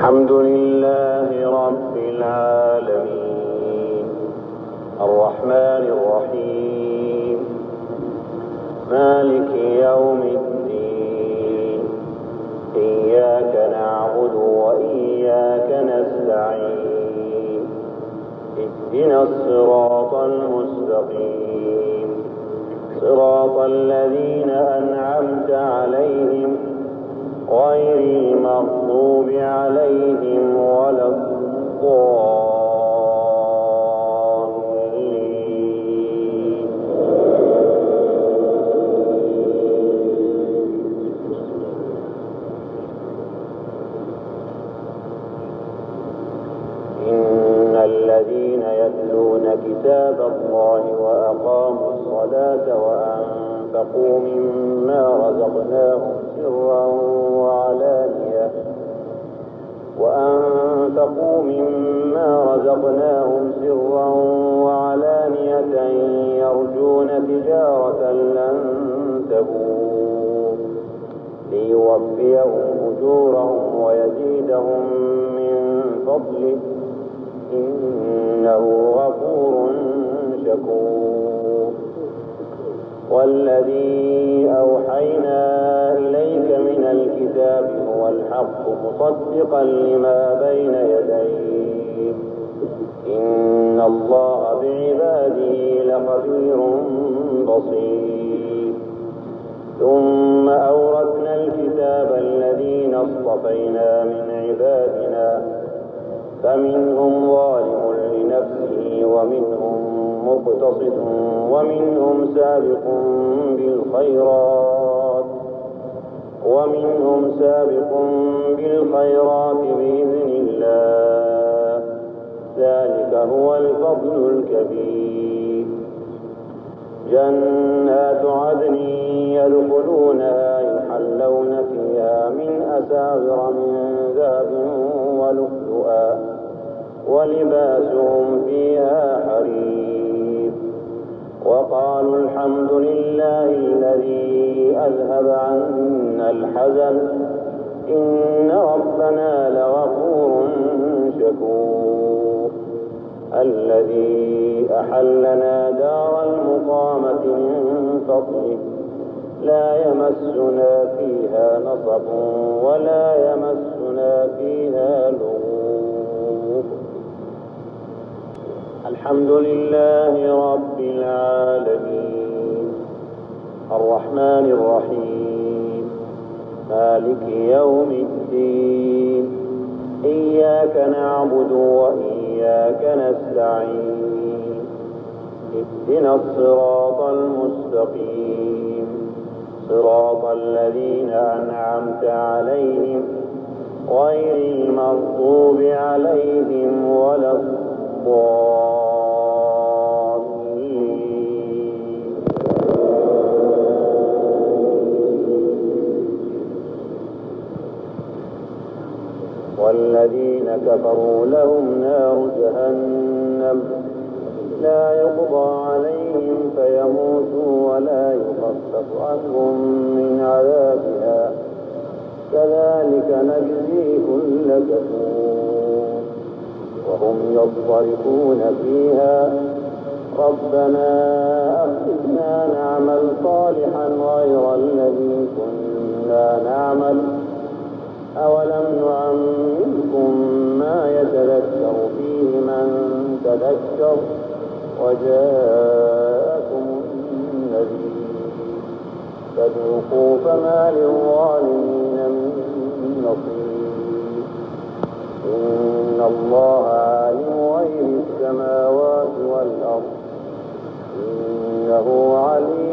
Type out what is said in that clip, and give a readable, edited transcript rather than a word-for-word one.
الحمد لله رب العالمين الرحمن الرحيم مالك يوم الدين إياك نعبد وإياك نستعين اهدنا الصراط المستقيم صراط الذين أنعمت عليهم غير المغضوب عليهم ولا الضالين. إن الذين يتلون كتاب الله وأقاموا الصلاة وأنفقوا مما رزقناهم سرا وعلانية يرجون تجارة لن تبور ليوفيهم أجورهم ويزيدهم من فضله إنه غفور شكور. والذي أوحينا إليك من الكتاب هو الحق مصدقا لما بين يديه إن الله بعباده لخبير بصير. ثم أورثنا الكتاب الذين اصطفينا من عبادنا فمنهم ظالم لنفسه مقتصد ومنهم سابق بالخيرات بإذن الله ذلك هو الفضل الكبير. جنات عدن يدخلونها يحلون فيها من أساور من ذهب ولؤلؤا ولباسهم فيها حرير. وقالوا الحمد لله الذي أذهب عنا الحزن إن ربنا لغفور شكور. الذي أحلنا دار المقامة من فضله لا يمسنا فيها نصب ولا يمسنا فيها لغوب. الحمد لله رب العالمين الرحمن الرحيم مالك يوم الدين إياك نعبد وإياك نستعين اهدنا الصراط المستقيم صراط الذين أنعمت عليهم غير المغضوب عليهم ولا الضالين. والذين كفروا لهم نار جهنم لا يقضى عليهم فيموتوا ولا يخفف عنهم من عذابها كذلك نجزي كل كفور. وهم يضطربون فيها ربنا أخرجنا نعمل صالحا غير الذي كنا نعمل أولم نعمركم ما يتذكر فيه من تذكر وجاءكم النذير فذوقوا فما للظالمين من نصير. إن الله عالم غيب السماوات والأرض إنه عليم